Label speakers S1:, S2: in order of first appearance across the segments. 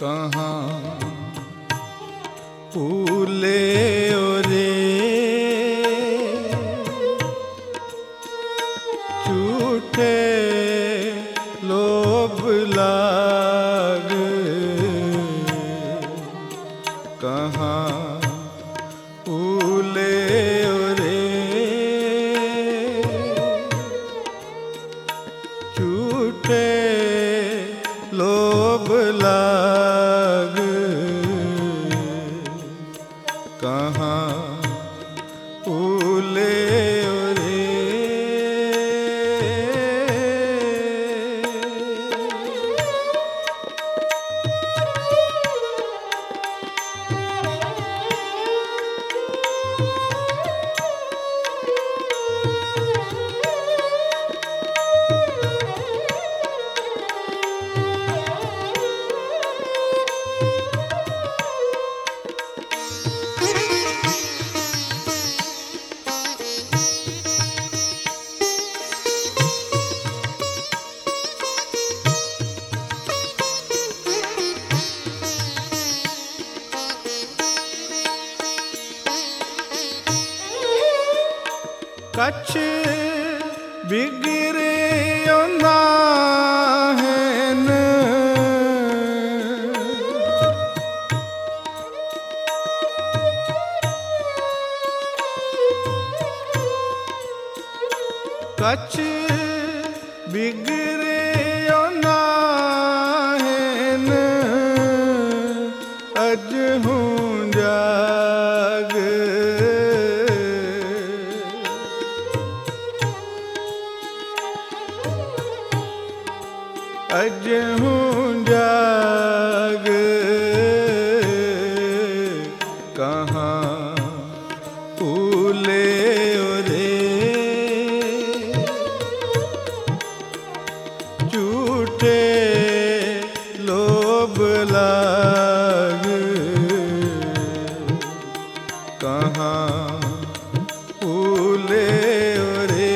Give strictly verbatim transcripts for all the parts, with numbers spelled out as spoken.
S1: कहाँ फूले रे झूठे लोभ लाग, कहाँ फूले रे झूठे लोभ लाग, कहाँ फूले रे। कछ बिगड़े नाहन, कछ बिगड़े नाहन, अज हूँ जाग, अज हूँ जाग, कहाँ फूले रे झूठे लोभ लाग, कहाँ फूले रे।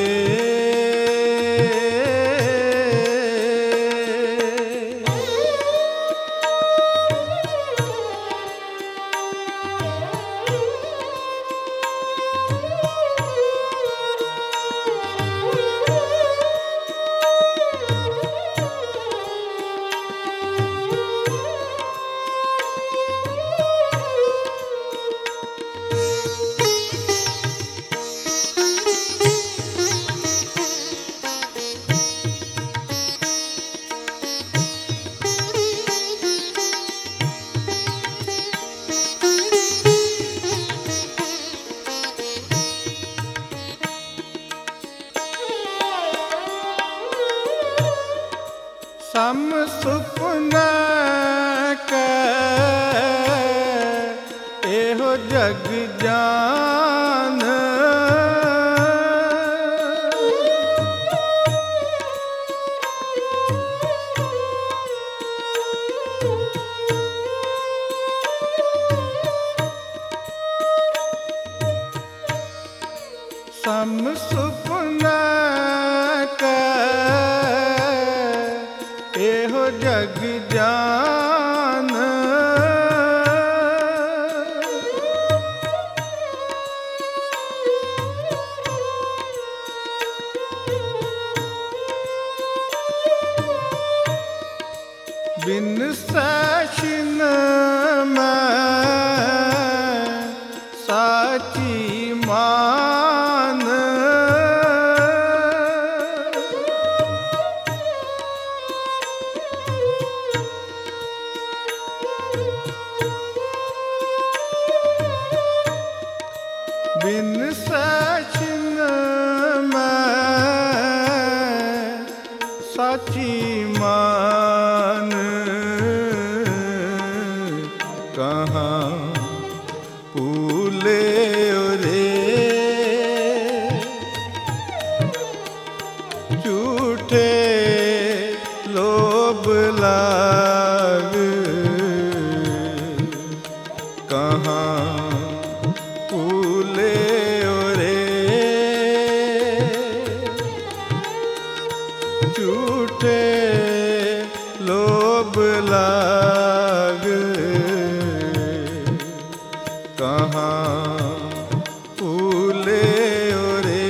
S1: सम सुपन के एहो जग जान, सम सुपन के एहो जग जान, बिन सैशन में साची मान, बिन सैशन में साची मान, कहाँ फूले रे झूठे लोभ लाग, कहाँ फूले रे झूठे लोभ लाग, कहाँ फूले रे।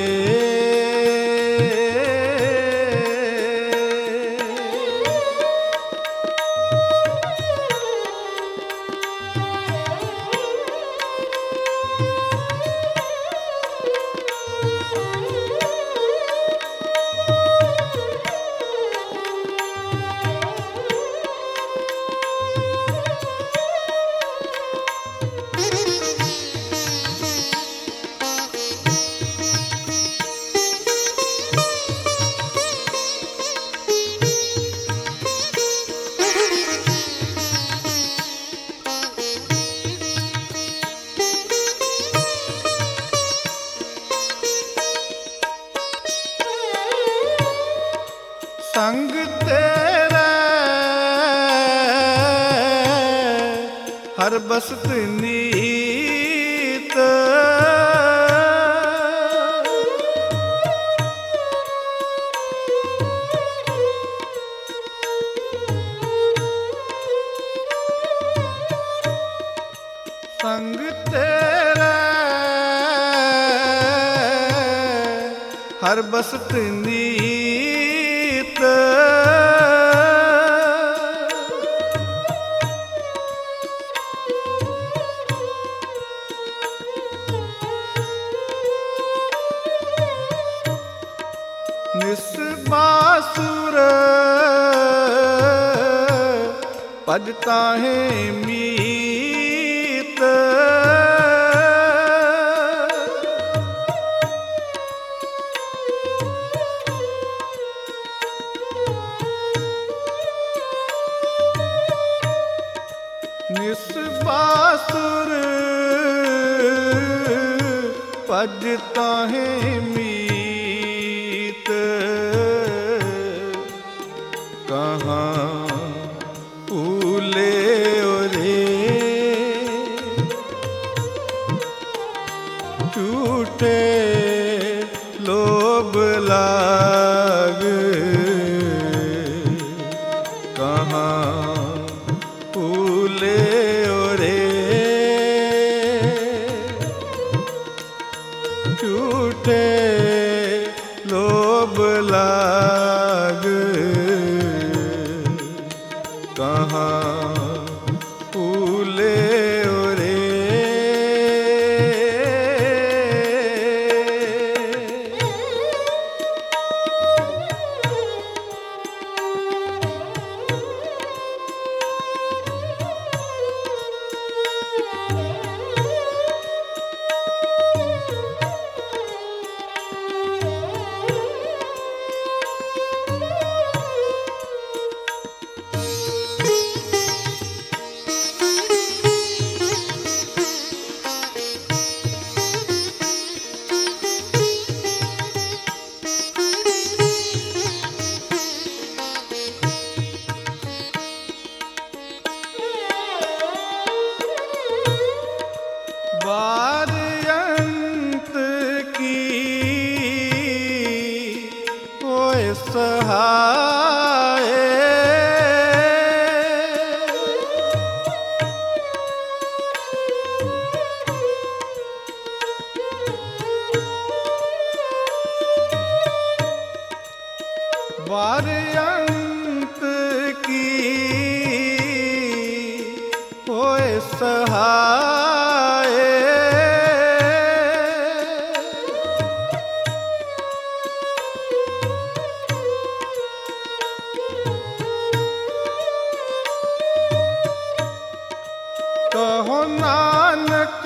S1: संग तेरा हर बसत नीत, संग तेरा हर बसत नीत, निस्बासुर पजता है मीत, निस्बासुर पजता है मीत, कहाँ फूले रे। झूठे लोभ लाग, कहाँ फूले रे। झूठे लोभ लाग, कहाँ फूले रे। बार अंत की होए सहाय, बार अंत की होए सहाय, कहो नानक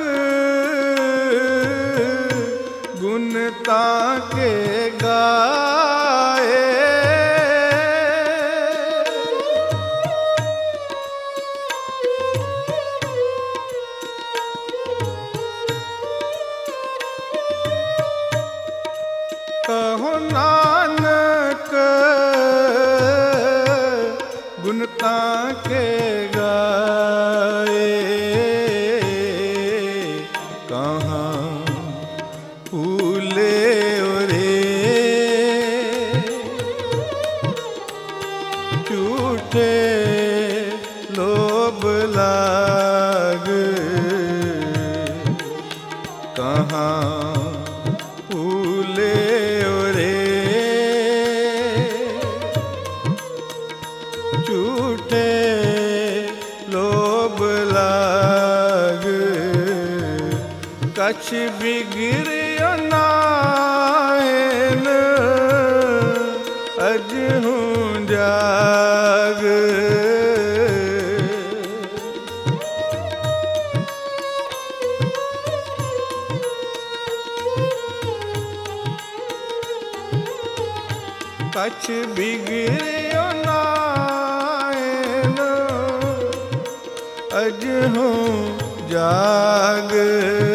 S1: गुणता के गाए, कहो नानक गुणता के गाए, कहाँ फूले रे। झूठ झूठे लोभ लाग कहाँ फूले रे झूठे लोभ लाग कछ बिगड़ियो नाहिन अज हूँ जाग कछ बिगड़ियो नाहिन अज हूँ जाग